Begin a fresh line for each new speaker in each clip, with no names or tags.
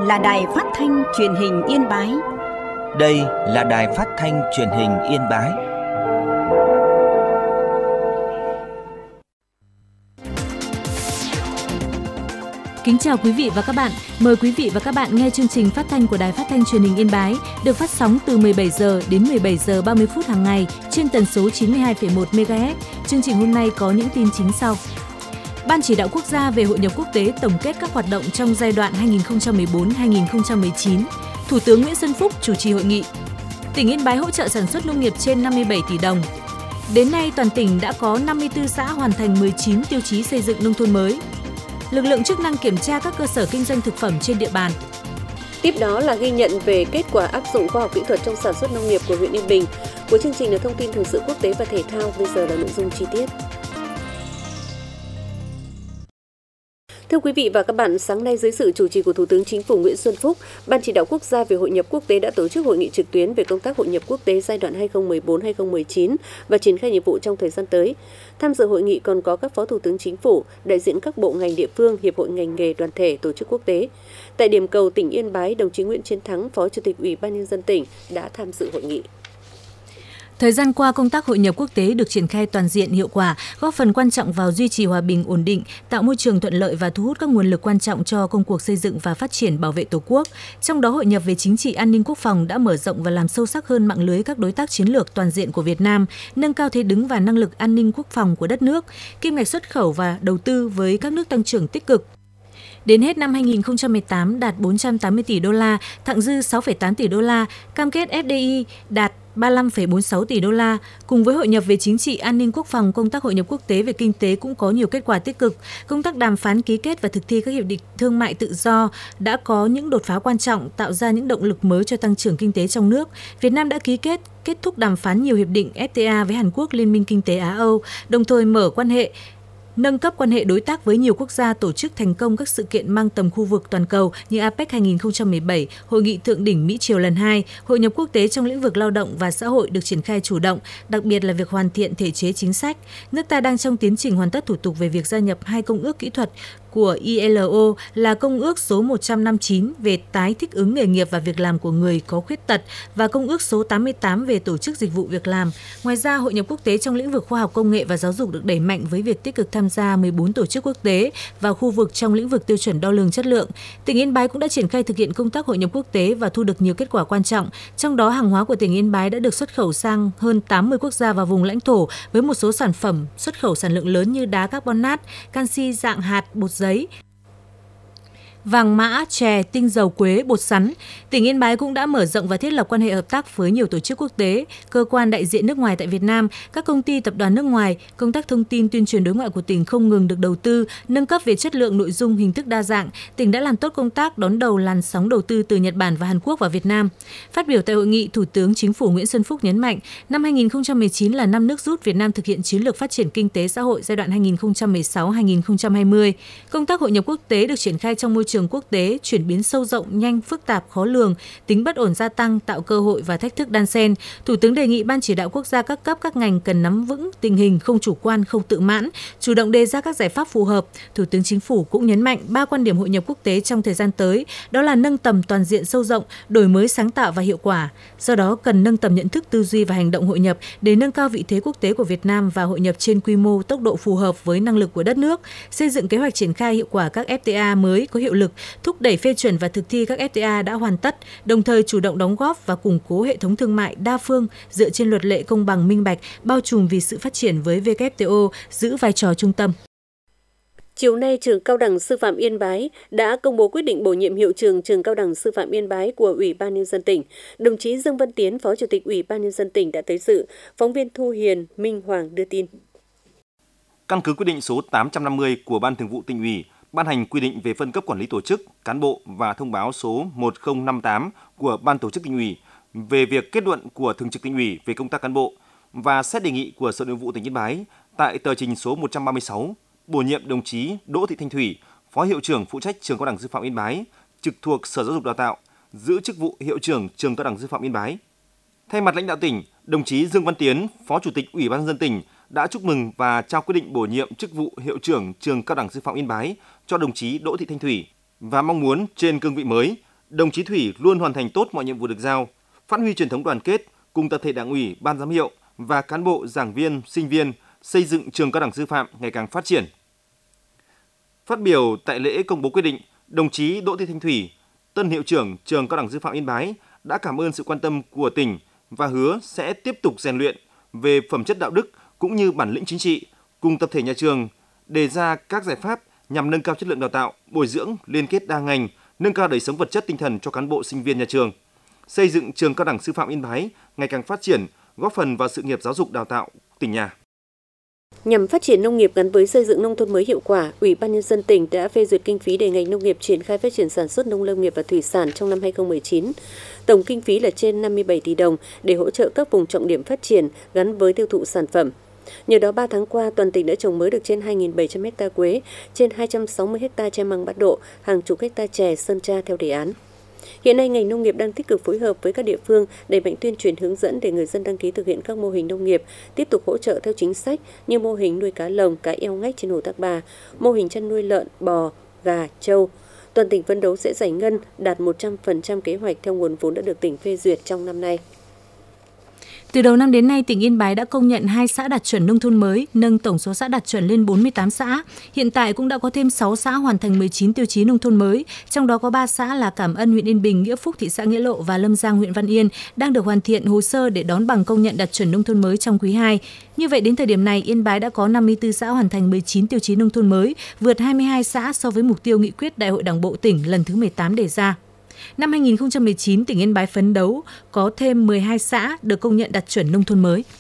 là Đài Phát thanh Truyền hình Yên Bái.
Đây là Đài Phát thanh Truyền hình Yên Bái.
Kính chào quý vị và các bạn. Mời quý vị và các bạn nghe chương trình phát thanh của Đài Phát thanh Truyền hình Yên Bái được phát sóng từ 17 giờ đến 17 giờ 30 phút hàng ngày trên tần số 92,1 MHz. Chương trình hôm nay có những tin chính sau. Ban Chỉ đạo Quốc gia về hội nhập quốc tế tổng kết các hoạt động trong giai đoạn 2014-2019. Thủ tướng Nguyễn Xuân Phúc chủ trì hội nghị. Tỉnh Yên Bái hỗ trợ sản xuất nông nghiệp trên 57 tỷ đồng. Đến nay, toàn tỉnh đã có 54 xã hoàn thành 19 tiêu chí xây dựng nông thôn mới. Lực lượng chức năng kiểm tra các cơ sở kinh doanh thực phẩm trên địa bàn.
Tiếp đó là ghi nhận về kết quả áp dụng khoa học kỹ thuật trong sản xuất nông nghiệp của huyện Yên Bình. Cuối chương trình là thông tin thời sự quốc tế và thể thao, bây giờ là nội dung chi tiết. Thưa quý vị và các bạn, sáng nay dưới sự chủ trì của Thủ tướng Chính phủ Nguyễn Xuân Phúc, Ban Chỉ đạo Quốc gia về hội nhập quốc tế đã tổ chức hội nghị trực tuyến về công tác hội nhập quốc tế giai đoạn 2014-2019 và triển khai nhiệm vụ trong thời gian tới. Tham dự hội nghị còn có các Phó Thủ tướng Chính phủ, đại diện các bộ ngành địa phương, hiệp hội ngành nghề, đoàn thể, tổ chức quốc tế. Tại điểm cầu tỉnh Yên Bái, đồng chí Nguyễn Chiến Thắng, Phó Chủ tịch Ủy ban Nhân dân tỉnh đã tham dự hội nghị.
Thời gian qua, công tác hội nhập quốc tế được triển khai toàn diện hiệu quả, góp phần quan trọng vào duy trì hòa bình, ổn định, tạo môi trường thuận lợi và thu hút các nguồn lực quan trọng cho công cuộc xây dựng và phát triển bảo vệ Tổ quốc. Trong đó, hội nhập về chính trị an ninh quốc phòng đã mở rộng và làm sâu sắc hơn mạng lưới các đối tác chiến lược toàn diện của Việt Nam, nâng cao thế đứng và năng lực an ninh quốc phòng của đất nước, kim ngạch xuất khẩu và đầu tư với các nước tăng trưởng tích cực. Đến hết năm 2018 đạt 480 tỷ đô la, thặng dư 6,8 tỷ đô la, cam kết FDI đạt 35,46 tỷ đô la. Cùng với hội nhập về chính trị, an ninh quốc phòng, công tác hội nhập quốc tế về kinh tế cũng có nhiều kết quả tích cực. Công tác đàm phán, ký kết và thực thi các hiệp định thương mại tự do đã có những đột phá quan trọng, tạo ra những động lực mới cho tăng trưởng kinh tế trong nước. Việt Nam đã kết thúc đàm phán nhiều hiệp định FTA với Hàn Quốc, Liên minh Kinh tế Á-Âu, đồng thời nâng cấp quan hệ đối tác với nhiều quốc gia, tổ chức thành công các sự kiện mang tầm khu vực toàn cầu như APEC 2017, Hội nghị Thượng đỉnh Mỹ-Triều lần 2, hội nhập quốc tế trong lĩnh vực lao động và xã hội được triển khai chủ động, đặc biệt là việc hoàn thiện thể chế chính sách. Nước ta đang trong tiến trình hoàn tất thủ tục về việc gia nhập 2 công ước kỹ thuật của ILO là Công ước số 159 về tái thích ứng nghề nghiệp và việc làm của người có khuyết tật và Công ước số 88 về tổ chức dịch vụ việc làm. Ngoài ra, hội nhập quốc tế trong lĩnh vực khoa học công nghệ và giáo dục được đẩy mạnh với việc tích cực tham gia 14 tổ chức quốc tế và khu vực trong lĩnh vực tiêu chuẩn đo lường chất lượng. Tỉnh Yên Bái cũng đã triển khai thực hiện công tác hội nhập quốc tế và thu được nhiều kết quả quan trọng. Trong đó, hàng hóa của tỉnh Yên Bái đã được xuất khẩu sang hơn 80 quốc gia và vùng lãnh thổ với một số sản phẩm xuất khẩu sản lượng lớn như đá carbonat, canxi dạng hạt, bột giấy, vàng mã, chè, tinh dầu quế, bột sắn. Tỉnh Yên Bái cũng đã mở rộng và thiết lập quan hệ hợp tác với nhiều tổ chức quốc tế, cơ quan đại diện nước ngoài tại Việt Nam, các công ty tập đoàn nước ngoài. Công tác thông tin tuyên truyền đối ngoại của tỉnh không ngừng được đầu tư, nâng cấp về chất lượng, nội dung, hình thức đa dạng. Tỉnh đã làm tốt công tác đón đầu làn sóng đầu tư từ Nhật Bản và Hàn Quốc vào Việt Nam. Phát biểu tại hội nghị, Thủ tướng Chính phủ Nguyễn Xuân Phúc nhấn mạnh, năm 2019 là năm nước rút Việt Nam thực hiện chiến lược phát triển kinh tế xã hội giai đoạn 2016-2020. Công tác hội nhập quốc tế được triển khai trong môi trường quốc tế chuyển biến sâu rộng, nhanh, phức tạp, khó lường, tính bất ổn gia tăng, tạo cơ hội và thách thức đan xen. Thủ tướng đề nghị Ban Chỉ đạo Quốc gia các cấp các ngành cần nắm vững tình hình, không chủ quan, không tự mãn, chủ động đề ra các giải pháp phù hợp. Thủ tướng Chính phủ cũng nhấn mạnh 3 quan điểm hội nhập quốc tế trong thời gian tới, đó là nâng tầm toàn diện sâu rộng, đổi mới sáng tạo và hiệu quả. Do đó cần nâng tầm nhận thức, tư duy và hành động hội nhập để nâng cao vị thế quốc tế của Việt Nam và hội nhập trên quy mô, tốc độ phù hợp với năng lực của đất nước, xây dựng kế hoạch triển khai hiệu quả các FTA mới có hiệu lực, thúc đẩy phê chuẩn và thực thi các FTA đã hoàn tất, đồng thời chủ động đóng góp và củng cố hệ thống thương mại đa phương dựa trên luật lệ công bằng, minh bạch, bao trùm vì sự phát triển với WTO giữ vai trò trung tâm.
Chiều nay, Trường Cao đẳng Sư phạm Yên Bái đã công bố quyết định bổ nhiệm hiệu trưởng Trường Cao đẳng Sư phạm Yên Bái của Ủy ban Nhân dân tỉnh. Đồng chí Dương Văn Tiến, Phó Chủ tịch Ủy ban Nhân dân tỉnh đã tới dự. Phóng viên Thu Hiền, Minh Hoàng đưa tin.
Căn cứ quyết định số 850 của Ban Thường vụ Tỉnh ủy, ban hành quy định về phân cấp quản lý tổ chức, cán bộ và thông báo số 1058 của Ban Tổ chức Tỉnh ủy về việc kết luận của Thường trực Tỉnh ủy về công tác cán bộ và xét đề nghị của Sở Nội vụ tỉnh Yên Bái tại tờ trình số 136 bổ nhiệm đồng chí Đỗ Thị Thanh Thủy, Phó Hiệu trưởng phụ trách Trường Cao đẳng Sư phạm Yên Bái, trực thuộc Sở Giáo dục Đào tạo, giữ chức vụ Hiệu trưởng Trường Cao đẳng Sư phạm Yên Bái. Thay mặt lãnh đạo tỉnh, đồng chí Dương Văn Tiến, Phó Chủ tịch Ủy ban Nhân dân tỉnh đã chúc mừng và trao quyết định bổ nhiệm chức vụ Hiệu trưởng Trường Cao đẳng Sư phạm Yên Bái cho đồng chí Đỗ Thị Thanh Thủy và mong muốn trên cương vị mới, đồng chí Thủy luôn hoàn thành tốt mọi nhiệm vụ được giao, phát huy truyền thống đoàn kết cùng tập thể Đảng ủy, Ban giám hiệu và cán bộ, giảng viên, sinh viên xây dựng trường cao đẳng sư phạm ngày càng phát triển. Phát biểu tại lễ công bố quyết định, đồng chí Đỗ Thị Thanh Thủy, tân hiệu trưởng trường cao đẳng sư phạm Yên Bái đã cảm ơn sự quan tâm của tỉnh và hứa sẽ tiếp tục rèn luyện về phẩm chất đạo đức cũng như bản lĩnh chính trị cùng tập thể nhà trường đề ra các giải pháp nhằm nâng cao chất lượng đào tạo, bồi dưỡng, liên kết đa ngành, nâng cao đời sống vật chất tinh thần cho cán bộ sinh viên nhà trường, xây dựng trường cao đẳng sư phạm Yên Bái ngày càng phát triển, góp phần vào sự nghiệp giáo dục đào tạo tỉnh nhà.
Nhằm phát triển nông nghiệp gắn với xây dựng nông thôn mới hiệu quả, Ủy ban Nhân dân tỉnh đã phê duyệt kinh phí để ngành nông nghiệp triển khai phát triển sản xuất nông lâm nghiệp và thủy sản trong năm 2019. Tổng kinh phí là trên 57 tỷ đồng để hỗ trợ các vùng trọng điểm phát triển gắn với tiêu thụ sản phẩm. Nhờ đó, 3 tháng qua, toàn tỉnh đã trồng mới được trên 2.700 ha quế, trên 260 ha tre măng bát độ, hàng chục hecta chè sơn tra theo đề án. Hiện nay, ngành nông nghiệp đang tích cực phối hợp với các địa phương đẩy mạnh tuyên truyền hướng dẫn để người dân đăng ký thực hiện các mô hình nông nghiệp, tiếp tục hỗ trợ theo chính sách như mô hình nuôi cá lồng, cá eo ngách trên hồ Thác Bà, mô hình chăn nuôi lợn, bò, gà, trâu. Toàn tỉnh phấn đấu sẽ giải ngân đạt 100% kế hoạch theo nguồn vốn đã được tỉnh phê duyệt trong năm nay.
Từ đầu năm đến nay, tỉnh Yên Bái đã công nhận 2 xã đạt chuẩn nông thôn mới, nâng tổng số xã đạt chuẩn lên 48 xã. Hiện tại cũng đã có thêm 6 xã hoàn thành 19 tiêu chí nông thôn mới, trong đó có 3 xã là Cảm Ân huyện Yên Bình, Nghĩa Phúc thị xã Nghĩa Lộ và Lâm Giang huyện Văn Yên đang được hoàn thiện hồ sơ để đón bằng công nhận đạt chuẩn nông thôn mới trong quý 2. Như vậy đến thời điểm này, Yên Bái đã có 54 xã hoàn thành 19 tiêu chí nông thôn mới, vượt 22 xã so với mục tiêu nghị quyết Đại hội Đảng bộ tỉnh lần thứ 18 đề ra. Năm 2019, tỉnh Yên Bái phấn đấu có thêm 12 xã được công nhận đạt chuẩn nông thôn mới.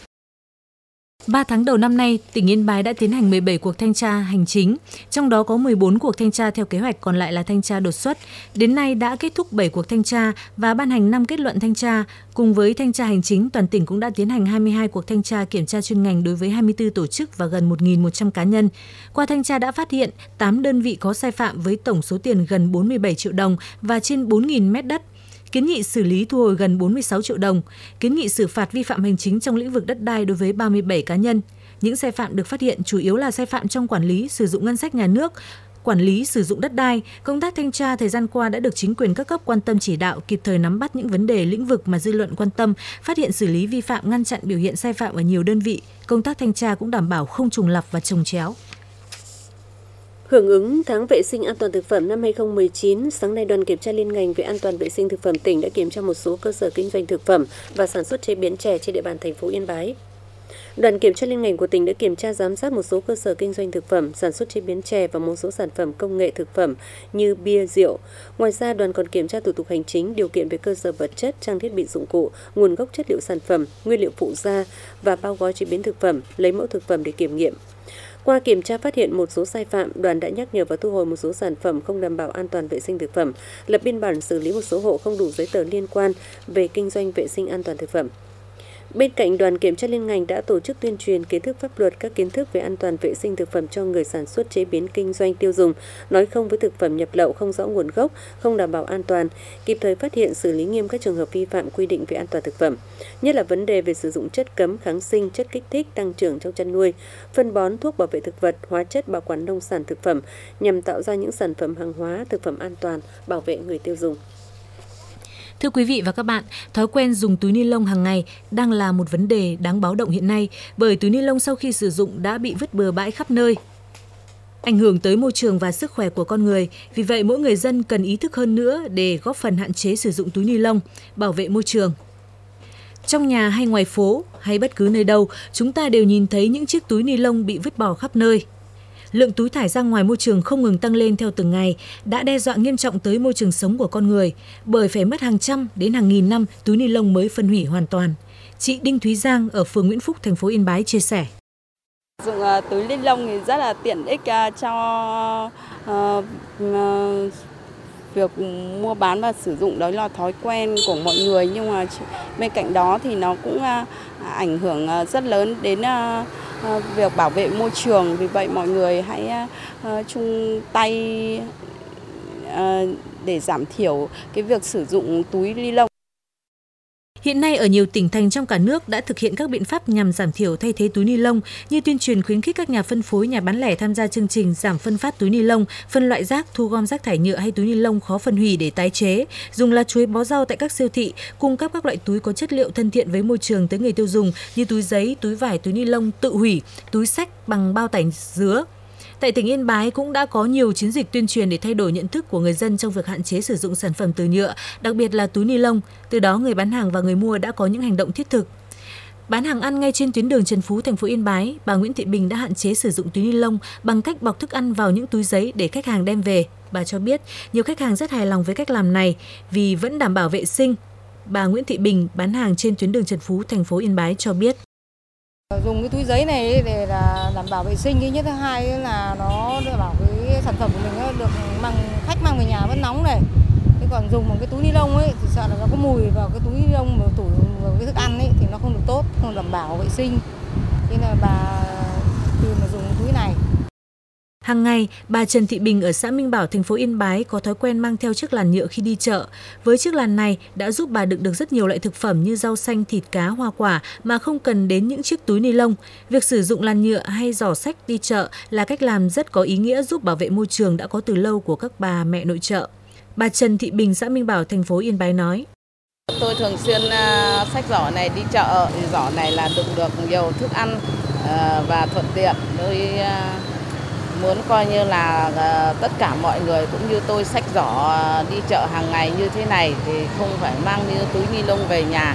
3 tháng đầu năm nay, tỉnh Yên Bái đã tiến hành 17 cuộc thanh tra hành chính, trong đó có 14 cuộc thanh tra theo kế hoạch, còn lại là thanh tra đột xuất. Đến nay đã kết thúc 7 cuộc thanh tra và ban hành 5 kết luận thanh tra. Cùng với thanh tra hành chính, toàn tỉnh cũng đã tiến hành 22 cuộc thanh tra kiểm tra chuyên ngành đối với 24 tổ chức và gần 1.100 cá nhân. Qua thanh tra đã phát hiện 8 đơn vị có sai phạm với tổng số tiền gần 47 triệu đồng và trên 4.000 mét đất. Kiến nghị xử lý thu hồi gần 46 triệu đồng, kiến nghị xử phạt vi phạm hành chính trong lĩnh vực đất đai đối với 37 cá nhân. Những sai phạm được phát hiện chủ yếu là sai phạm trong quản lý, sử dụng ngân sách nhà nước, quản lý sử dụng đất đai. Công tác thanh tra thời gian qua đã được chính quyền các cấp quan tâm chỉ đạo, kịp thời nắm bắt những vấn đề lĩnh vực mà dư luận quan tâm, phát hiện xử lý vi phạm, ngăn chặn biểu hiện sai phạm ở nhiều đơn vị. Công tác thanh tra cũng đảm bảo không trùng lặp và chồng chéo.
Hưởng ứng tháng vệ sinh an toàn thực phẩm năm 2019, sáng nay đoàn kiểm tra liên ngành về an toàn vệ sinh thực phẩm tỉnh đã kiểm tra một số cơ sở kinh doanh thực phẩm và sản xuất chế biến chè trên địa bàn thành phố Yên Bái. Đoàn kiểm tra liên ngành của tỉnh đã kiểm tra giám sát một số cơ sở kinh doanh thực phẩm, sản xuất chế biến chè và một số sản phẩm công nghệ thực phẩm như bia, rượu. Ngoài ra, đoàn còn kiểm tra thủ tục hành chính, điều kiện về cơ sở vật chất, trang thiết bị dụng cụ, nguồn gốc chất liệu sản phẩm, nguyên liệu phụ gia và bao gói chế biến thực phẩm, lấy mẫu thực phẩm để kiểm nghiệm. Qua kiểm tra phát hiện một số sai phạm, đoàn đã nhắc nhở và thu hồi một số sản phẩm không đảm bảo an toàn vệ sinh thực phẩm, lập biên bản xử lý một số hộ không đủ giấy tờ liên quan về kinh doanh vệ sinh an toàn thực phẩm. Bên cạnh đoàn kiểm tra liên ngành đã tổ chức tuyên truyền kiến thức pháp luật, các kiến thức về an toàn vệ sinh thực phẩm cho người sản xuất, chế biến, kinh doanh, tiêu dùng, nói không với thực phẩm nhập lậu không rõ nguồn gốc, không đảm bảo an toàn, kịp thời phát hiện xử lý nghiêm các trường hợp vi phạm quy định về an toàn thực phẩm, nhất là vấn đề về sử dụng chất cấm, kháng sinh, chất kích thích tăng trưởng trong chăn nuôi, phân bón, thuốc bảo vệ thực vật, hóa chất bảo quản nông sản thực phẩm nhằm tạo ra những sản phẩm hàng hóa, thực phẩm an toàn, bảo vệ người tiêu dùng.
Thưa quý vị và các bạn, thói quen dùng túi ni lông hàng ngày đang là một vấn đề đáng báo động hiện nay bởi túi ni lông sau khi sử dụng đã bị vứt bừa bãi khắp nơi, ảnh hưởng tới môi trường và sức khỏe của con người. Vì vậy, mỗi người dân cần ý thức hơn nữa để góp phần hạn chế sử dụng túi ni lông, bảo vệ môi trường. Trong nhà hay ngoài phố hay bất cứ nơi đâu, chúng ta đều nhìn thấy những chiếc túi ni lông bị vứt bỏ khắp nơi. Lượng túi thải ra ngoài môi trường không ngừng tăng lên theo từng ngày, đã đe dọa nghiêm trọng tới môi trường sống của con người, bởi phải mất hàng trăm đến hàng nghìn năm túi ni lông mới phân hủy hoàn toàn. Chị Đinh Thúy Giang ở phường Nguyễn Phúc, thành phố Yên Bái chia sẻ.
Dùng túi ni lông thì rất là tiện ích cho việc mua bán và sử dụng, đó là thói quen của mọi người, nhưng mà bên cạnh đó thì nó cũng ảnh hưởng rất lớn đến việc bảo vệ môi trường. Vì vậy mọi người hãy chung tay để giảm thiểu cái việc sử dụng túi ni lông.
Hiện nay ở nhiều tỉnh thành trong cả nước đã thực hiện các biện pháp nhằm giảm thiểu thay thế túi ni lông như tuyên truyền khuyến khích các nhà phân phối, nhà bán lẻ tham gia chương trình giảm phân phát túi ni lông, phân loại rác, thu gom rác thải nhựa hay túi ni lông khó phân hủy để tái chế, dùng lá chuối bó rau tại các siêu thị, cung cấp các loại túi có chất liệu thân thiện với môi trường tới người tiêu dùng như túi giấy, túi vải, túi ni lông tự hủy, túi xách bằng bao tải dứa. Tại tỉnh Yên Bái cũng đã có nhiều chiến dịch tuyên truyền để thay đổi nhận thức của người dân trong việc hạn chế sử dụng sản phẩm từ nhựa, đặc biệt là túi ni lông. Từ đó, người bán hàng và người mua đã có những hành động thiết thực. Bán hàng ăn ngay trên tuyến đường Trần Phú, thành phố Yên Bái, bà Nguyễn Thị Bình đã hạn chế sử dụng túi ni lông bằng cách bọc thức ăn vào những túi giấy để khách hàng đem về. Bà cho biết, nhiều khách hàng rất hài lòng với cách làm này vì vẫn đảm bảo vệ sinh. Bà Nguyễn Thị Bình bán hàng trên tuyến đường Trần Phú, thành phố Yên Bái cho biết.
Dùng cái túi giấy này để là đảm bảo vệ sinh, cái nhất thứ hai là nó đảm bảo cái sản phẩm của mình được khách mang về nhà vẫn nóng này. Thế còn dùng một cái túi ni lông ấy thì sợ là nó có mùi vào cái túi ni lông mà tủ vào cái thức ăn ấy thì nó không được tốt, không đảm bảo vệ sinh. Thế là bà từ mà dùng túi này.
Hàng ngày, bà Trần Thị Bình ở xã Minh Bảo, thành phố Yên Bái có thói quen mang theo chiếc làn nhựa khi đi chợ. Với chiếc làn này đã giúp bà đựng được rất nhiều loại thực phẩm như rau xanh, thịt cá, hoa quả mà không cần đến những chiếc túi ni lông. Việc sử dụng làn nhựa hay giỏ xách đi chợ là cách làm rất có ý nghĩa giúp bảo vệ môi trường đã có từ lâu của các bà mẹ nội trợ. Bà Trần Thị Bình, xã Minh Bảo, thành phố Yên Bái nói.
Tôi thường xuyên xách giỏ này đi chợ, giỏ này là đựng được nhiều thức ăn và thuận tiện. Tôi muốn coi như là tất cả mọi người cũng như tôi xách giỏ đi chợ hàng ngày như thế này thì không phải mang như túi ni lông về nhà.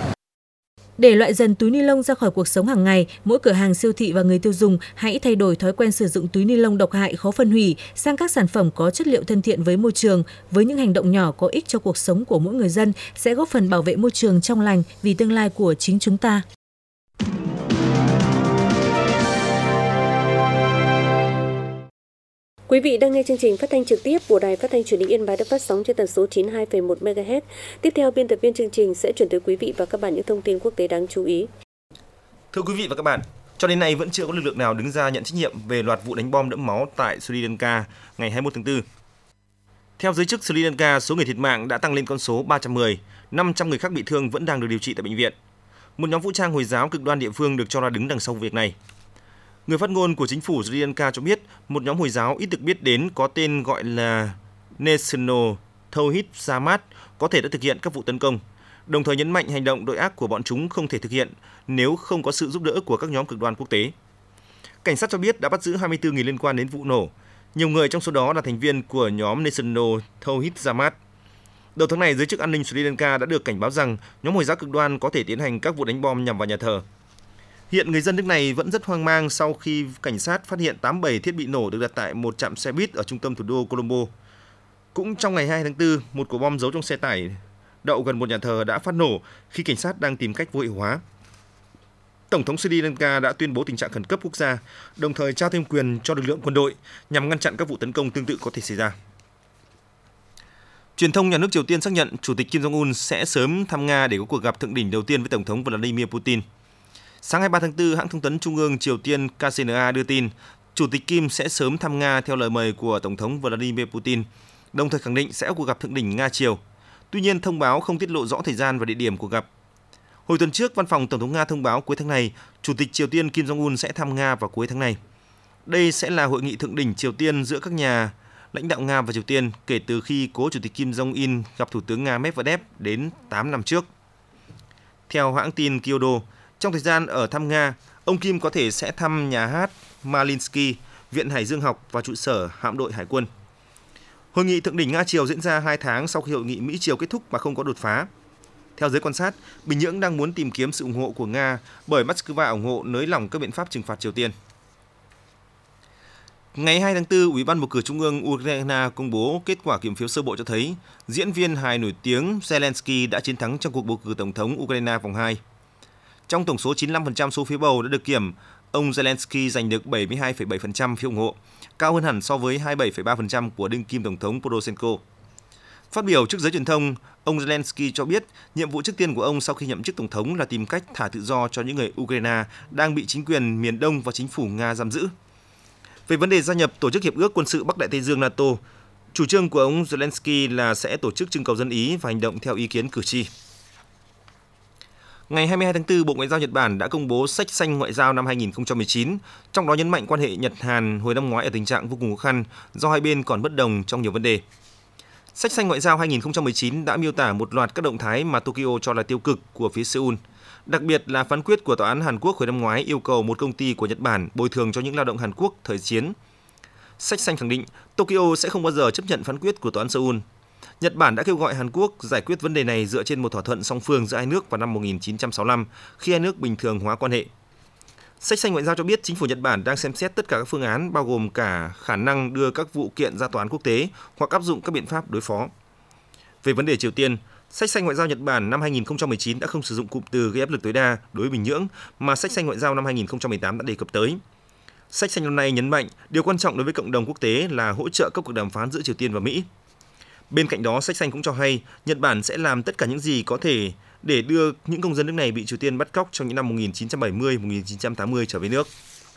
Để loại dần túi ni lông ra khỏi cuộc sống hàng ngày, mỗi cửa hàng, siêu thị và người tiêu dùng hãy thay đổi thói quen sử dụng túi ni lông độc hại khó phân hủy sang các sản phẩm có chất liệu thân thiện với môi trường. Với những hành động nhỏ có ích cho cuộc sống của mỗi người dân sẽ góp phần bảo vệ môi trường trong lành vì tương lai của chính chúng ta.
Quý vị đang nghe chương trình phát thanh trực tiếp của Đài Phát thanh Truyền hình Yên Bái được phát sóng trên tần số 92,1 MHz. Tiếp theo, biên tập viên chương trình sẽ chuyển tới quý vị và các bạn những thông tin quốc tế đáng chú ý.
Thưa quý vị và các bạn, cho đến nay vẫn chưa có lực lượng nào đứng ra nhận trách nhiệm về loạt vụ đánh bom đẫm máu tại Sri Lanka ngày 21 tháng 4. Theo giới chức Sri Lanka, số người thiệt mạng đã tăng lên con số 310, 500 người khác bị thương vẫn đang được điều trị tại bệnh viện. Một nhóm vũ trang Hồi giáo cực đoan địa phương được cho là đứng đằng sau việc này. Người phát ngôn của chính phủ Sri Lanka cho biết một nhóm Hồi giáo ít được biết đến có tên gọi là National Tawhid Jamaat có thể đã thực hiện các vụ tấn công, đồng thời nhấn mạnh hành động tội ác của bọn chúng không thể thực hiện nếu không có sự giúp đỡ của các nhóm cực đoan quốc tế. Cảnh sát cho biết đã bắt giữ 24 người liên quan đến vụ nổ, nhiều người trong số đó là thành viên của nhóm National Tawhid Jamaat. Đầu tháng này, giới chức an ninh Sri Lanka đã được cảnh báo rằng nhóm Hồi giáo cực đoan có thể tiến hành các vụ đánh bom nhằm vào nhà thờ. Hiện người dân nước này vẫn rất hoang mang sau khi cảnh sát phát hiện 87 thiết bị nổ được đặt tại một trạm xe buýt ở trung tâm thủ đô Colombo. Cũng trong ngày 2 tháng 4, một quả bom giấu trong xe tải đậu gần một nhà thờ đã phát nổ khi cảnh sát đang tìm cách vô hiệu hóa. Tổng thống Sri Lanka đã tuyên bố tình trạng khẩn cấp quốc gia, đồng thời trao thêm quyền cho lực lượng quân đội nhằm ngăn chặn các vụ tấn công tương tự có thể xảy ra. Truyền thông nhà nước Triều Tiên xác nhận Chủ tịch Kim Jong-un sẽ sớm thăm Nga để có cuộc gặp thượng đỉnh đầu tiên với Tổng thống Vladimir Putin. Sáng 23 tháng 4, hãng thông tấn Trung ương Triều Tiên KCNA đưa tin Chủ tịch Kim sẽ sớm thăm Nga theo lời mời của Tổng thống Vladimir Putin, đồng thời khẳng định sẽ có cuộc gặp thượng đỉnh Nga-Triều. Tuy nhiên, thông báo không tiết lộ rõ thời gian và địa điểm cuộc gặp. Hồi tuần trước, Văn phòng Tổng thống Nga thông báo cuối tháng này, Chủ tịch Triều Tiên Kim Jong-un sẽ thăm Nga vào cuối tháng này. Đây sẽ là hội nghị thượng đỉnh Triều Tiên giữa các nhà lãnh đạo Nga và Triều Tiên kể từ khi cố Chủ tịch Kim Jong-un gặp Thủ tướng Nga Medvedev đến 8 năm trước. Theo hãng tin Kyodo, trong thời gian ở thăm Nga, ông Kim có thể sẽ thăm nhà hát Mariinsky, Viện Hải dương học và trụ sở hạm đội Hải quân. Hội nghị thượng đỉnh Nga-Triều diễn ra 2 tháng sau khi hội nghị Mỹ-Triều kết thúc mà không có đột phá. Theo giới quan sát, Bình Nhưỡng đang muốn tìm kiếm sự ủng hộ của Nga bởi Moscow ủng hộ nới lỏng các biện pháp trừng phạt Triều Tiên. Ngày 2 tháng 4, Ủy ban bầu cử Trung ương Ukraine công bố kết quả kiểm phiếu sơ bộ cho thấy diễn viên hài nổi tiếng Zelensky đã chiến thắng trong cuộc bầu cử Tổng thống Ukraine vòng 2. Trong tổng số 95% số phiếu bầu đã được kiểm, ông Zelensky giành được 72,7% phiếu ủng hộ, cao hơn hẳn so với 27,3% của đương kim Tổng thống Poroshenko. Phát biểu trước giới truyền thông, ông Zelensky cho biết nhiệm vụ trước tiên của ông sau khi nhậm chức Tổng thống là tìm cách thả tự do cho những người Ukraine đang bị chính quyền miền Đông và chính phủ Nga giam giữ. Về vấn đề gia nhập Tổ chức Hiệp ước Quân sự Bắc Đại Tây Dương NATO, chủ trương của ông Zelensky là sẽ tổ chức trưng cầu dân Ý và hành động theo ý kiến cử tri. Ngày 22 tháng 4, Bộ Ngoại giao Nhật Bản đã công bố sách xanh ngoại giao năm 2019, trong đó nhấn mạnh quan hệ Nhật-Hàn hồi năm ngoái ở tình trạng vô cùng khó khăn do hai bên còn bất đồng trong nhiều vấn đề. Sách xanh ngoại giao 2019 đã miêu tả một loạt các động thái mà Tokyo cho là tiêu cực của phía Seoul, đặc biệt là phán quyết của Tòa án Hàn Quốc hồi năm ngoái yêu cầu một công ty của Nhật Bản bồi thường cho những lao động Hàn Quốc thời chiến. Sách xanh khẳng định Tokyo sẽ không bao giờ chấp nhận phán quyết của Tòa án Seoul. Nhật Bản đã kêu gọi Hàn Quốc giải quyết vấn đề này dựa trên một thỏa thuận song phương giữa hai nước vào năm 1965 khi hai nước bình thường hóa quan hệ. Sách xanh ngoại giao cho biết chính phủ Nhật Bản đang xem xét tất cả các phương án bao gồm cả khả năng đưa các vụ kiện ra tòa án quốc tế hoặc áp dụng các biện pháp đối phó. Về vấn đề Triều Tiên, sách xanh ngoại giao Nhật Bản năm 2019 đã không sử dụng cụm từ gây áp lực tối đa đối với Bình Nhưỡng mà sách xanh ngoại giao năm 2018 đã đề cập tới. Sách xanh năm nay nhấn mạnh điều quan trọng đối với cộng đồng quốc tế là hỗ trợ các cuộc đàm phán giữa Triều Tiên và Mỹ. Bên cạnh đó, sách xanh cũng cho hay Nhật Bản sẽ làm tất cả những gì có thể để đưa những công dân nước này bị Triều Tiên bắt cóc trong những năm 1970-1980 trở về nước.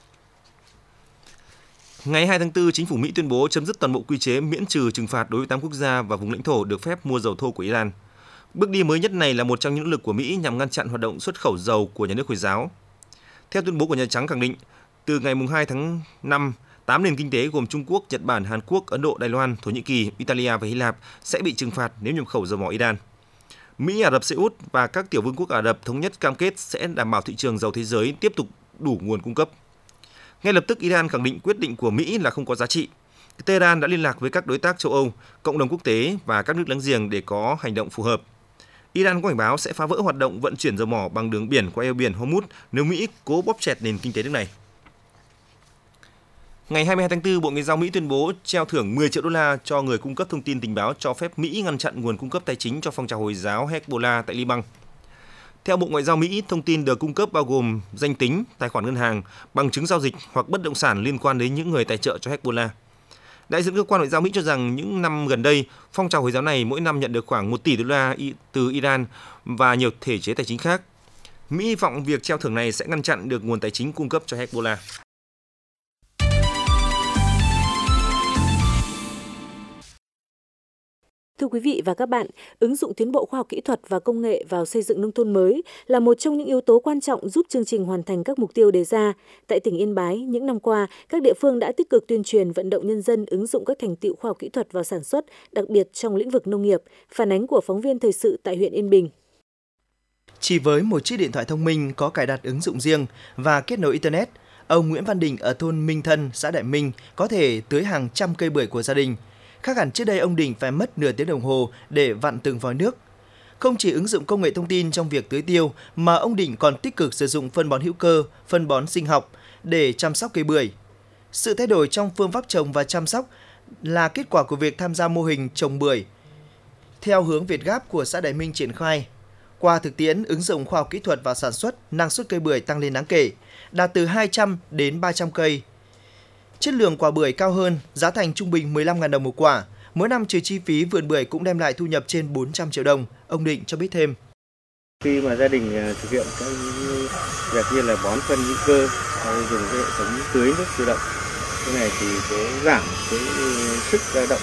Ngày 2 tháng 4, chính phủ Mỹ tuyên bố chấm dứt toàn bộ quy chế miễn trừ trừng phạt đối với 8 quốc gia và vùng lãnh thổ được phép mua dầu thô của Iran. Bước đi mới nhất này là một trong những nỗ lực của Mỹ nhằm ngăn chặn hoạt động xuất khẩu dầu của nhà nước Hồi giáo. Theo tuyên bố của Nhà Trắng khẳng định, từ ngày 2 tháng 5, 8 nền kinh tế gồm Trung Quốc, Nhật Bản, Hàn Quốc, Ấn Độ, Đài Loan, Thổ Nhĩ Kỳ, Italia và Hy Lạp sẽ bị trừng phạt nếu nhập khẩu dầu mỏ Iran. Mỹ, Ả Rập Xê Út và các tiểu vương quốc Ả Rập thống nhất cam kết sẽ đảm bảo thị trường dầu thế giới tiếp tục đủ nguồn cung cấp. Ngay lập tức, Iran khẳng định quyết định của Mỹ là không có giá trị. Tehran đã liên lạc với các đối tác châu Âu, cộng đồng quốc tế và các nước láng giềng để có hành động phù hợp. Iran có cảnh báo sẽ phá vỡ hoạt động vận chuyển dầu mỏ bằng đường biển qua eo biển Hormuz nếu Mỹ cố bóp chẹt nền kinh tế nước này. Ngày 22 tháng 4, Bộ Ngoại giao Mỹ tuyên bố treo thưởng 10 triệu đô la cho người cung cấp thông tin tình báo cho phép Mỹ ngăn chặn nguồn cung cấp tài chính cho phong trào Hồi giáo Hezbollah tại Liban. Theo Bộ Ngoại giao Mỹ, thông tin được cung cấp bao gồm danh tính, tài khoản ngân hàng, bằng chứng giao dịch hoặc bất động sản liên quan đến những người tài trợ cho Hezbollah. Đại diện cơ quan Ngoại giao Mỹ cho rằng những năm gần đây, phong trào Hồi giáo này mỗi năm nhận được khoảng 1 tỷ đô la từ Iran và nhiều thể chế tài chính khác. Mỹ hy vọng việc treo thưởng này sẽ ngăn chặn được nguồn tài chính cung cấp cho Hezbollah.
Thưa quý vị và các bạn, ứng dụng tiến bộ khoa học kỹ thuật và công nghệ vào xây dựng nông thôn mới là một trong những yếu tố quan trọng giúp chương trình hoàn thành các mục tiêu đề ra. Tại tỉnh Yên Bái, những năm qua, các địa phương đã tích cực tuyên truyền vận động nhân dân ứng dụng các thành tựu khoa học kỹ thuật vào sản xuất, đặc biệt trong lĩnh vực nông nghiệp. Phản ánh của phóng viên thời sự tại huyện Yên Bình.
Chỉ với một chiếc điện thoại thông minh có cài đặt ứng dụng riêng và kết nối Internet, ông Nguyễn Văn Đình ở thôn Minh Thân, xã Đại Minh có thể tưới hàng trăm cây bưởi của gia đình. Khác hẳn trước đây ông Đình phải mất nửa tiếng đồng hồ để vặn từng vòi nước. Không chỉ ứng dụng công nghệ thông tin trong việc tưới tiêu mà ông Đình còn tích cực sử dụng phân bón hữu cơ, phân bón sinh học để chăm sóc cây bưởi. Sự thay đổi trong phương pháp trồng và chăm sóc là kết quả của việc tham gia mô hình trồng bưởi theo hướng Việt Gáp của xã Đại Minh triển khai. Qua thực tiễn ứng dụng khoa học kỹ thuật vào sản xuất, năng suất cây bưởi tăng lên đáng kể, đạt từ 200 đến 300 cây. Chất lượng quả bưởi cao hơn, giá thành trung bình 15.000 đồng một quả. Mỗi năm trừ chi phí, vườn bưởi cũng đem lại thu nhập trên 400 triệu đồng. Ông Định cho biết thêm.
Khi mà gia đình thực hiện các việc như là bón phân hữu cơ, dùng cái hệ thống tưới nước tự động, cái này thì cái giảm cái sức lao động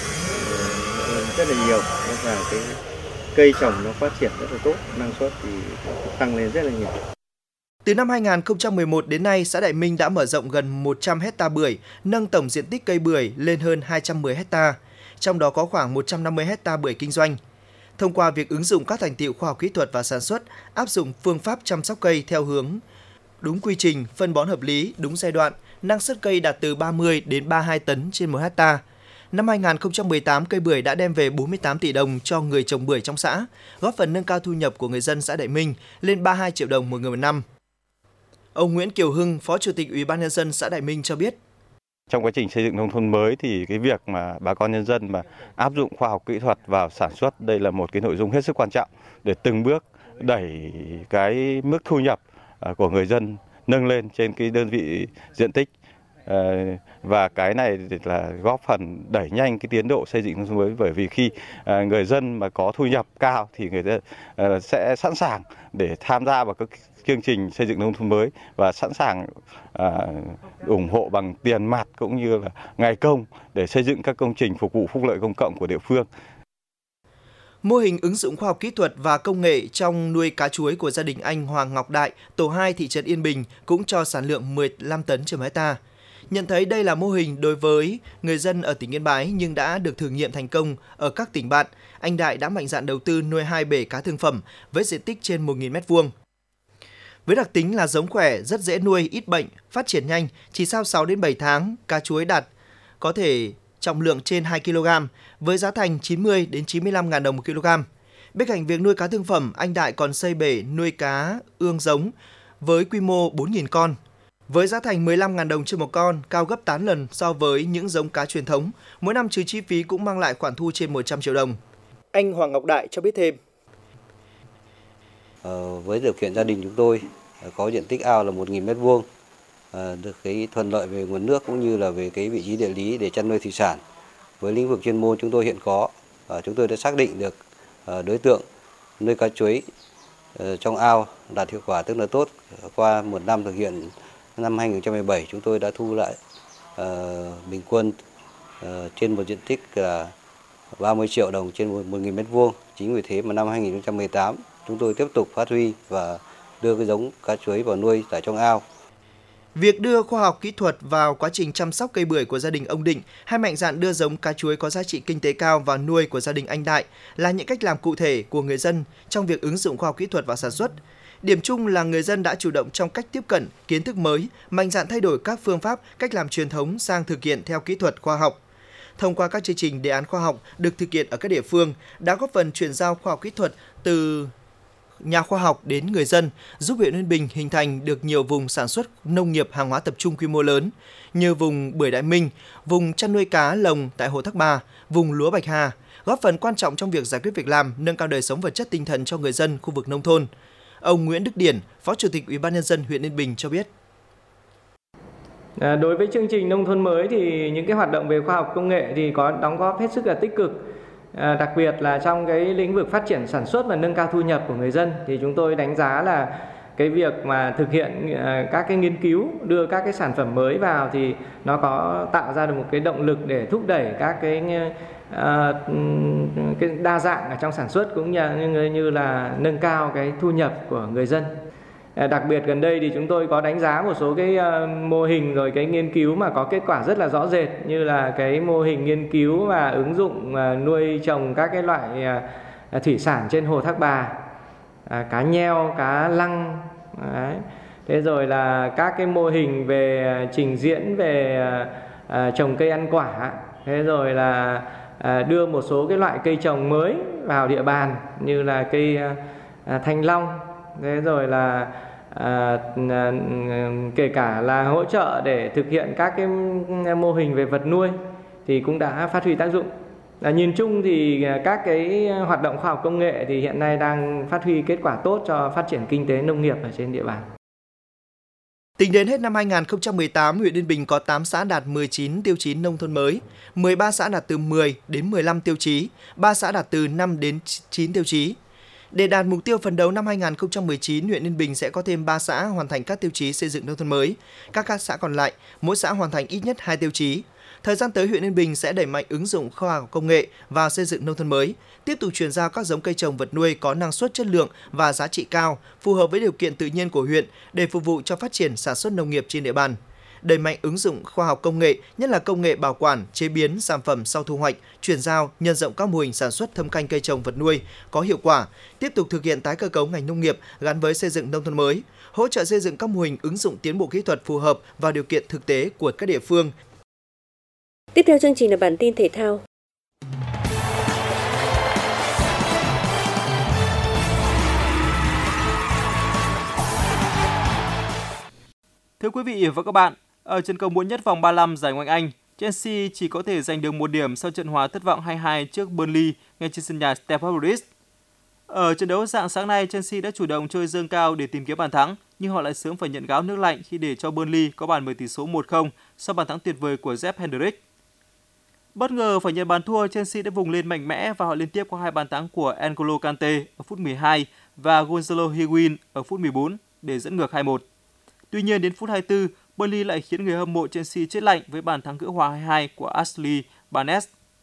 rất là nhiều và cái cây trồng nó phát triển rất là tốt, năng suất thì tăng lên rất là nhiều.
Từ năm 2011 đến nay, xã Đại Minh đã mở rộng gần 100 hecta bưởi, nâng tổng diện tích cây bưởi lên hơn 210 hecta, trong đó có khoảng 150 hecta bưởi kinh doanh. Thông qua việc ứng dụng các thành tựu khoa học kỹ thuật và sản xuất, áp dụng phương pháp chăm sóc cây theo hướng đúng quy trình, phân bón hợp lý, đúng giai đoạn, năng suất cây đạt từ 30 đến 32 tấn trên 1 hecta. Năm 2018, cây bưởi đã đem về 48 tỷ đồng cho người trồng bưởi trong xã, góp phần nâng cao thu nhập của người dân xã Đại Minh lên 32 triệu đồng một người một năm. Ông Nguyễn Kiều Hưng, Phó Chủ tịch Ủy ban Nhân dân xã Đại Minh cho biết.
Trong quá trình xây dựng nông thôn mới thì cái việc mà bà con nhân dân mà áp dụng khoa học kỹ thuật vào sản xuất, đây là một cái nội dung hết sức quan trọng để từng bước đẩy cái mức thu nhập của người dân nâng lên trên cái đơn vị diện tích. Và cái này là góp phần đẩy nhanh cái tiến độ xây dựng nông thôn mới, bởi vì khi người dân mà có thu nhập cao thì người ta sẽ sẵn sàng để tham gia vào các chương trình xây dựng nông thôn mới và sẵn sàng ủng hộ bằng tiền mặt cũng như là ngày công để xây dựng các công trình phục vụ phúc lợi công cộng của địa phương.
Mô hình ứng dụng khoa học kỹ thuật và công nghệ trong nuôi cá chuối của gia đình anh Hoàng Ngọc Đại, tổ 2 thị trấn Yên Bình cũng cho sản lượng 15 tấn trên 1 hectare. Nhận thấy đây là mô hình đối với người dân ở tỉnh Yên Bái nhưng đã được thử nghiệm thành công ở các tỉnh bạn, anh Đại đã mạnh dạn đầu tư nuôi 2 bể cá thương phẩm với diện tích trên 1.000 m2. Với đặc tính là giống khỏe, rất dễ nuôi, ít bệnh, phát triển nhanh, chỉ sau 6 đến 7 tháng, cá chuối đạt có thể trọng lượng trên 2 kg, với giá thành 90 đến 95.000 đồng 1 kg. Bên cạnh việc nuôi cá thương phẩm, anh Đại còn xây bể nuôi cá ương giống với quy mô 4.000 con. Với giá thành 15.000 đồng trên một con, cao gấp 8 lần so với những giống cá truyền thống, mỗi năm trừ chi phí cũng mang lại khoản thu trên 100 triệu đồng. Anh Hoàng Ngọc Đại cho biết thêm.
Với điều kiện gia đình chúng tôi có diện tích ao là 1.000 m2, được cái thuận lợi về nguồn nước cũng như là về cái vị trí địa lý để chăn nuôi thủy sản. Với lĩnh vực chuyên môn chúng tôi hiện có, chúng tôi đã xác định được đối tượng nuôi cá chuối trong ao đạt hiệu quả tức là tốt. Qua một năm thực hiện, năm 2017 chúng tôi đã thu lại bình quân trên một diện tích là 30 triệu đồng trên 1.000 m2. Chính vì thế mà năm 2018 chúng tôi tiếp tục phát huy và đưa cái giống cá chuối vào nuôi tại trong ao.
Việc đưa khoa học kỹ thuật vào quá trình chăm sóc cây bưởi của gia đình ông Định hay mạnh dạn đưa giống cá chuối có giá trị kinh tế cao vào nuôi của gia đình anh Đại là những cách làm cụ thể của người dân trong việc ứng dụng khoa học kỹ thuật vào sản xuất. Điểm chung là người dân đã chủ động trong cách tiếp cận kiến thức mới, mạnh dạn thay đổi các phương pháp, cách làm truyền thống sang thực hiện theo kỹ thuật khoa học. Thông qua các chương trình đề án khoa học được thực hiện ở các địa phương đã góp phần chuyển giao khoa học kỹ thuật từ nhà khoa học đến người dân, giúp huyện Yên Bình hình thành được nhiều vùng sản xuất nông nghiệp hàng hóa tập trung quy mô lớn như vùng bưởi Đại Minh, vùng chăn nuôi cá lồng tại Hồ Thác Bà, vùng lúa Bạch Hà, góp phần quan trọng trong việc giải quyết việc làm, nâng cao đời sống vật chất tinh thần cho người dân khu vực nông thôn. Ông Nguyễn Đức Điển, Phó Chủ tịch Ủy ban nhân dân huyện Yên Bình cho biết.
Đối với chương trình nông thôn mới thì những cái hoạt động về khoa học công nghệ thì có đóng góp hết sức là tích cực. Đặc biệt là trong cái lĩnh vực phát triển sản xuất và nâng cao thu nhập của người dân thì chúng tôi đánh giá là cái việc mà thực hiện các cái nghiên cứu, đưa các cái sản phẩm mới vào thì nó có tạo ra được một cái động lực để thúc đẩy các cái đa dạng ở trong sản xuất cũng như là nâng cao cái thu nhập của người dân. Đặc biệt gần đây thì chúng tôi có đánh giá một số cái mô hình rồi cái nghiên cứu mà có kết quả rất là rõ rệt, như là cái mô hình nghiên cứu và ứng dụng nuôi trồng các cái loại thủy sản trên Hồ Thác Bà, cá nheo, cá lăng. Đấy. Thế rồi là các cái mô hình về trình diễn về trồng cây ăn quả. Thế rồi là đưa một số cái loại cây trồng mới vào địa bàn như là cây thanh long. Thế rồi là kể cả là hỗ trợ để thực hiện các cái mô hình về vật nuôi thì cũng đã phát huy tác dụng. Nhìn chung thì các cái hoạt động khoa học công nghệ thì hiện nay đang phát huy kết quả tốt cho phát triển kinh tế nông nghiệp ở trên địa bàn.
Tính đến hết năm 2018, huyện Yên Bình có 8 xã đạt 19 tiêu chí nông thôn mới, 13 xã đạt từ 10 đến 15 tiêu chí, 3 xã đạt từ 5 đến 9 tiêu chí. Để đạt mục tiêu phấn đấu năm 2019, huyện Yên Bình sẽ có thêm 3 xã hoàn thành các tiêu chí xây dựng nông thôn mới. Các xã còn lại, mỗi xã hoàn thành ít nhất 2 tiêu chí. Thời gian tới, huyện Yên Bình sẽ đẩy mạnh ứng dụng khoa học công nghệ vào xây dựng nông thôn mới, tiếp tục chuyển giao các giống cây trồng vật nuôi có năng suất chất lượng và giá trị cao, phù hợp với điều kiện tự nhiên của huyện để phục vụ cho phát triển sản xuất nông nghiệp trên địa bàn. Đẩy mạnh ứng dụng khoa học công nghệ, nhất là công nghệ bảo quản, chế biến sản phẩm sau thu hoạch, chuyển giao, nhân rộng các mô hình sản xuất thâm canh cây trồng vật nuôi có hiệu quả, tiếp tục thực hiện tái cơ cấu ngành nông nghiệp gắn với xây dựng nông thôn mới, hỗ trợ xây dựng các mô hình ứng dụng tiến bộ kỹ thuật phù hợp vào điều kiện thực tế của các địa phương.
Tiếp theo chương trình là bản tin thể thao.
Thưa quý vị và các bạn, ở trận cầu muộn nhất vòng 35 giải Ngoại hạng Anh, Chelsea chỉ có thể giành được 1 điểm sau trận hòa thất vọng 2-2 trước Burnley ngay trên sân nhà Stamford Bridge. Ở trận đấu rạng sáng nay, Chelsea đã chủ động chơi dâng cao để tìm kiếm bàn thắng, nhưng họ lại sớm phải nhận gáo nước lạnh khi để cho Burnley có bàn mở tỷ số 1-0 sau bàn thắng tuyệt vời của Jeff Hendrick. Bất ngờ phải nhận bàn thua, Chelsea đã vùng lên mạnh mẽ và họ liên tiếp có 2 bàn thắng của N'Golo Kante ở phút 12 và Gonzalo Higuain ở phút 14 để dẫn ngược 2-1. Tuy nhiên đến phút 24, Burnley lại khiến người hâm mộ Chelsea chết lạnh với bàn thắng gỡ hòa 2-2 của Ashley Barnes.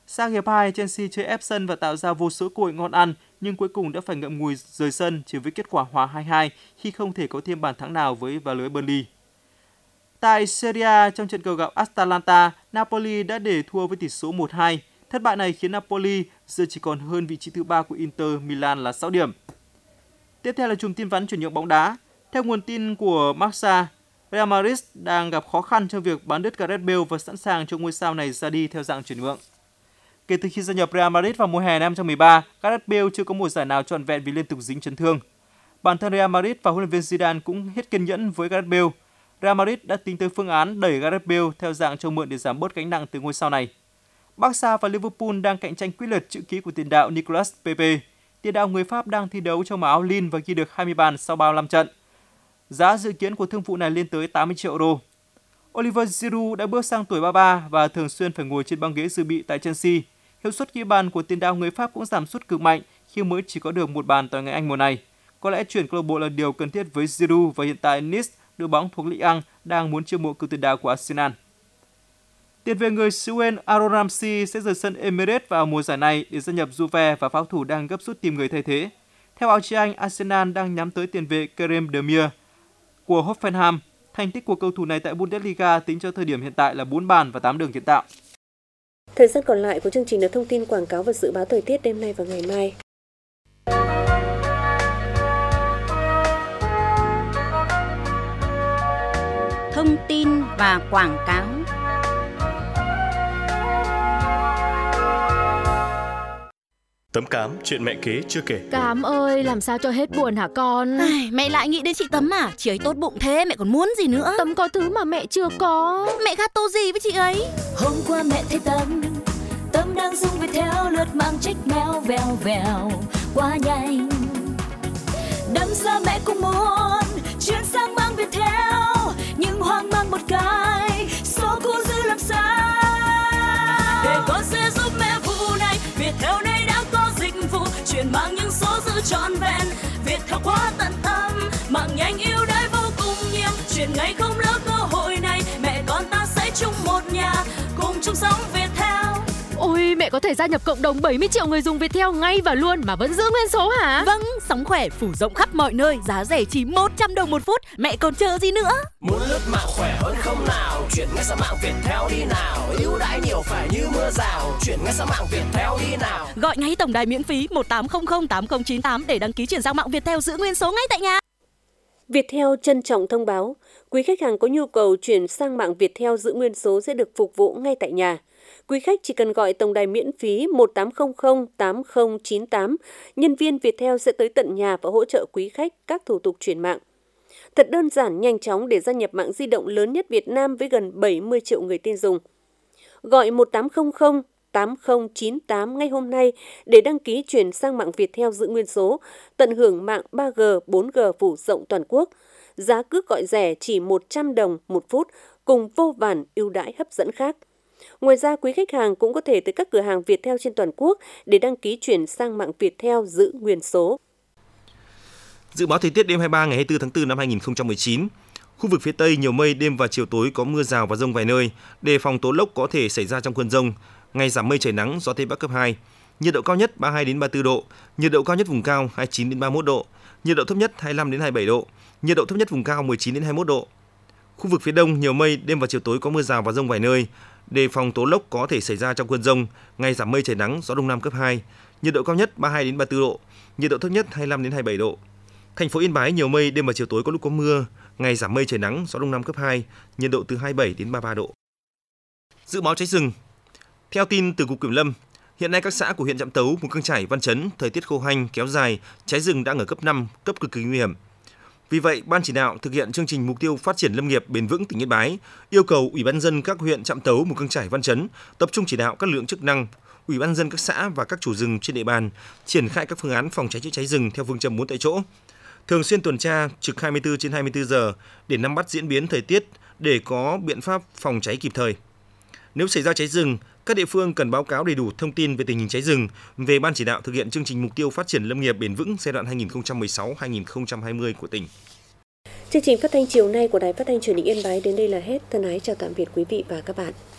Sang hiệp 2, Chelsea chơi ép sân và tạo ra vô số cơ hội ngon ăn, nhưng cuối cùng đã phải ngậm ngùi rời sân chỉ với kết quả hòa 2-2 khi không thể có thêm bàn thắng nào với vào lưới Burnley. Tại Serie A, trong trận cầu gặp Atalanta, Napoli đã để thua với tỷ số 1-2. Thất bại này khiến Napoli giờ chỉ còn hơn vị trí thứ 3 của Inter Milan là 6 điểm. Tiếp theo là chùm tin vắn chuyển nhượng bóng đá. Theo nguồn tin của Marca, Real Madrid đang gặp khó khăn trong việc bán đứt Gareth Bale và sẵn sàng cho ngôi sao này ra đi theo dạng chuyển nhượng. Kể từ khi gia nhập Real Madrid vào mùa hè năm 2013, Gareth Bale chưa có mùa giải nào trọn vẹn vì liên tục dính chấn thương. Bản thân Real Madrid và huấn luyện viên Zidane cũng hết kiên nhẫn với Gareth Bale. Real Madrid đã tính tới phương án đẩy Gareth Bale theo dạng cho mượn để giảm bớt gánh nặng từ ngôi sao này. Barca và Liverpool đang cạnh tranh quyết liệt chữ ký của tiền đạo Nicolas Pepe. Tiền đạo người Pháp đang thi đấu trong màu áo Lille và ghi được 20 bàn sau 35 trận. Giá dự kiến của thương vụ này lên tới 80 triệu euro. Oliver Giroud đã bước sang tuổi 33 và thường xuyên phải ngồi trên băng ghế dự bị tại Chelsea. Hiệu suất ghi bàn của tiền đạo người Pháp cũng giảm sút cực mạnh khi mới chỉ có được một bàn tại người Anh mùa này. Có lẽ chuyển câu lạc bộ là điều cần thiết với Giroud và hiện tại Nice, đội bóng thuộc Ligue 1, đang muốn chiêu mộ cựu tiền đạo của Arsenal. Tiền vệ người Suez Aaron Ramsey sẽ rời sân Emirates vào mùa giải này để gia nhập Juve và pháo thủ đang gấp rút tìm người thay thế. Theo báo chí Anh, Arsenal đang nhắm tới tiền vệ Kerem Demir của Hoffenheim. Thành tích của cầu thủ này tại Bundesliga tính cho thời điểm hiện tại là 4 bàn và 8 đường kiến tạo.
Thời gian còn lại của chương trình là thông tin quảng cáo và dự báo thời tiết đêm nay và ngày mai.
Thông tin và quảng cáo.
Tấm Cám, chuyện mẹ kế chưa kể.
Cám ơi, làm sao cho hết buồn hả con?
Mẹ lại nghĩ đến chị Tấm à? Chị ấy tốt bụng thế, mẹ còn muốn gì nữa?
Tấm có thứ mà mẹ chưa có.
Mẹ khác tô gì với chị ấy?
Hôm qua mẹ thấy Tấm đang dùng Viettel lướt mạng check méo vèo vèo quá nhanh. Đâm ra mẹ cũng muốn chuyển sang mạng Viettel, nhưng hoang mang một cái số cũ giữ làm sao? Để con sẽ giúp mẹ vụ này. Viettel này đã có dịch vụ chuyển mạng nhưng số giữ trọn vẹn. Viettel quá tận tâm, mạng nhanh ưu đãi vô cùng nhiều. Chuyển ngay không lỡ cơ hội này, mẹ con ta sẽ chung một nhà, cùng chung sống Viettel.
Ôi, mẹ có thể gia nhập cộng đồng 70 triệu người dùng Viettel ngay và luôn mà vẫn giữ nguyên số hả?
Vâng, sóng khỏe phủ rộng khắp mọi nơi, giá rẻ chỉ 100 đồng một phút, mẹ còn chờ gì nữa?
Muốn lướt mạng khỏe hơn không nào? Chuyển ngay sang mạng Viettel đi nào. Ưu đãi nhiều phải như mưa rào, chuyển ngay sang mạng Viettel đi nào.
Gọi ngay tổng đài miễn phí 1800 8098 để đăng ký chuyển sang mạng Viettel giữ nguyên số ngay tại nhà.
Viettel trân trọng thông báo, quý khách hàng có nhu cầu chuyển sang mạng Viettel giữ nguyên số sẽ được phục vụ ngay tại nhà. Quý khách chỉ cần gọi tổng đài miễn phí 1800 8098, nhân viên Viettel sẽ tới tận nhà và hỗ trợ quý khách các thủ tục chuyển mạng. Thật đơn giản, nhanh chóng để gia nhập mạng di động lớn nhất Việt Nam với gần 70 triệu người tin dùng. Gọi 1800 8098 ngay hôm nay để đăng ký chuyển sang mạng Viettel giữ nguyên số, tận hưởng mạng 3G, 4G phủ rộng toàn quốc. Giá cước gọi rẻ chỉ 100 đồng một phút cùng vô vàn ưu đãi hấp dẫn khác. Ngoài ra, quý khách hàng cũng có thể tới các cửa hàng Viettel trên toàn quốc để đăng ký chuyển sang mạng Viettel giữ nguyên số.
Dự báo thời tiết đêm 23 ngày 24 tháng 4 năm 2019. Khu vực phía Tây nhiều mây, đêm và chiều tối có mưa rào và dông vài nơi, đề phòng tố lốc có thể xảy ra trong cơn dông. Ngày giảm mây trời nắng, gió Tây Bắc cấp 2. Nhiệt độ cao nhất 32 đến 34 độ, nhiệt độ cao nhất vùng cao 29 đến 31 độ, nhiệt độ thấp nhất 25 đến 27 độ, nhiệt độ thấp nhất vùng cao 19 đến 21 độ. Khu vực phía Đông nhiều mây, đêm và chiều tối có mưa rào và dông vài nơi, đề phòng tố lốc có thể xảy ra trong cơn dông. Ngày giảm mây trời nắng, gió Đông Nam cấp 2, nhiệt độ cao nhất 32 đến 34 độ, nhiệt độ thấp nhất 25 đến 27 độ. Thành phố Yên Bái nhiều mây, đêm và chiều tối có lúc có mưa, ngày giảm mây trời nắng, gió Đông Nam cấp 2, nhiệt độ từ 27 đến 33 độ. Dự báo cháy rừng. Theo tin từ Cục Kiểm lâm, hiện nay các xã của huyện Trạm Tấu, Mù Căng Chải, Văn Chấn thời tiết khô hanh kéo dài, cháy rừng đang ở cấp 5, cấp cực kỳ nguy hiểm. Vì vậy, Ban chỉ đạo thực hiện chương trình mục tiêu phát triển lâm nghiệp bền vững tỉnh Yên Bái yêu cầu Ủy ban nhân dân các huyện Trạm Tấu, Mù Căng Chải, Văn Chấn tập trung chỉ đạo các lực lượng chức năng, Ủy ban nhân dân các xã và các chủ rừng trên địa bàn triển khai các phương án phòng cháy chữa cháy rừng theo phương châm 4 tại chỗ. Thường xuyên tuần tra trực 24/24 giờ để nắm bắt diễn biến thời tiết để có biện pháp phòng cháy kịp thời. Nếu xảy ra cháy rừng, các địa phương cần báo cáo đầy đủ thông tin về tình hình cháy rừng về Ban chỉ đạo thực hiện chương trình mục tiêu phát triển lâm nghiệp bền vững giai đoạn 2016-2020 của tỉnh.
Chương trình phát thanh chiều nay của Đài Phát thanh Truyền hình Yên Bái đến đây là hết. Thân ái chào tạm biệt quý vị và các bạn.